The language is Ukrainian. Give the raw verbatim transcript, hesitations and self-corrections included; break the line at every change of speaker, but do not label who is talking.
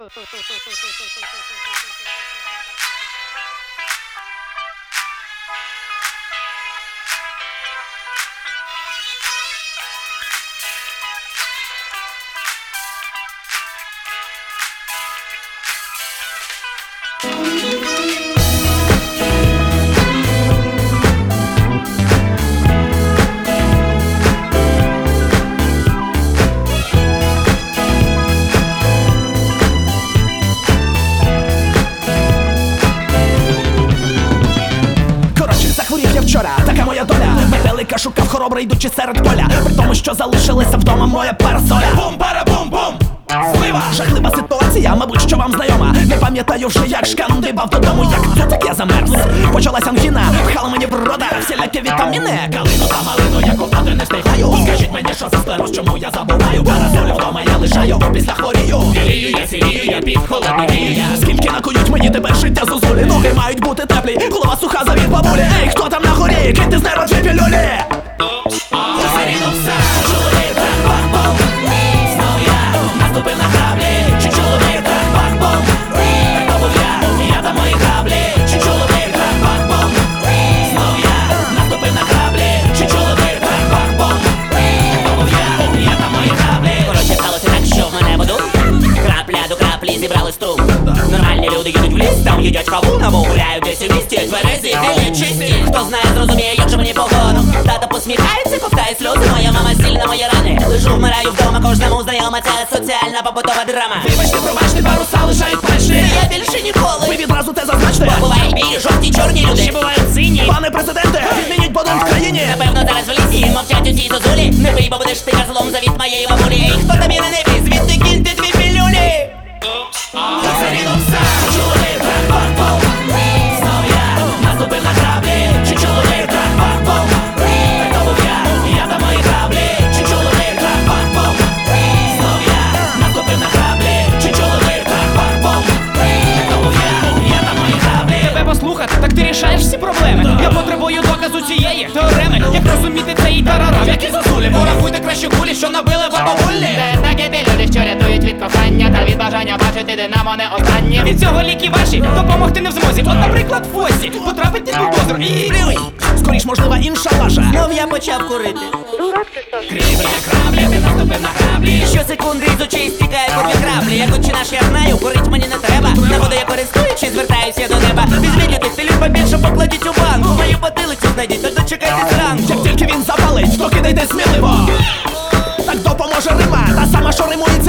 Вчора, така моя доля. Метелика шукав хоробра, йдучи серед поля. При тому, що залишилася вдома моя парасоля. Бум-бара-бум-бум! Злива! Жахлива ситуація, мабуть, що вам знайома. Не пам'ятаю вже, як шкандибав додому, як цуцик я замерз. Почалась ангіна, пхала мені в рота всілякі вітаміни. Калину та малину, я ковтати не встигаю. Скажіть мені, що за склероз, чому я забуваю. Парасолю вдома я лишаю, бо після хворію. Білію я, сірію я, під холодний вію я. Скільки накують мені тепер життя зозулі. Ноги мають бути теплі, голова суха за від бабулі. Ей, хто там на горі? Киньте з неба дві пілюлі. Зарінувся, чоловіка, бах-бом. Знов я наступив на граблі. Чи чоловіка, бах-бом. Так був я, я та мої граблі. Чи чоловіка, бах-бом. Знов я наступив на граблі. Чи чоловіка, бах-бом. Так був я, я та мої граблі.
Коротше, сталося так, що в мене воду крапля до краплі зібрали струм. Нормальні люди їдуть в ліс, там їдять кавун, або гуляють десь у місті. Тверезі, білі, чисті. Хто знає, зрозуміє, як же мені погано. Тата посміхається, ковтає сльози. Моя мама сильна, мої рани. Лежу, вмираю вдома, кожному знайома. Це соціальна побутова драма.
Вибачте, пробачте, паруса лишають пеші.
Я більше ніколи.
Ви відразу це зазначте.
Бо бувають білі, жовті, чорні люди. Ще бувають сині.
Пане президенте, відмініть подон в країні.
Напевно, зараз в лісі мовчать усі зозулі. Не бий, бо будеш ти козлом, завіт моєї бабулі. Ей, хто тобі на небі? Звідти киньте дві пілюлі.
Зарінувся, чоловіка, бах-бом. Знов я наступив на граблі. Чи чоловіка, бах-бом. Так то був я, я та мої граблі. Чи чоловіка, бах-бом. Знов я наступив на граблі. Чи чоловіка, бах-бом. Так то був я, я та мої граблі.
Тебе послухати, так ти рішаєш всі проблеми. Я потребую доказу цієї теореми. Як розуміти цей тарарам, які зазулі. Порахуйте краще кулі, що набили в бабулі.
Це такі ті люди, що рятують від кохання та від бажання бачити динамо не останнє.
Від цього ліки ваші допомогти не в змозі. От, наприклад, Фосі потрапить під бульдозер і...
Скоріш, можлива інша лажа.
Знов я почав курити.
Кріпи краблі, ти наступив на граблі.
Щосекунди з очей стікає по дві краплі. Як отче наш я знаю, курить мені не треба. Нагода я користуючись, звертаюся до неба. Візьміть люди, стилів побільше покладіть у банк. Мою потилицю знайдіть, тож дочекайтесь ранку.
Як тільки він запалить, то кидайте сміливо. Так допоможе Рима, та сама, що римує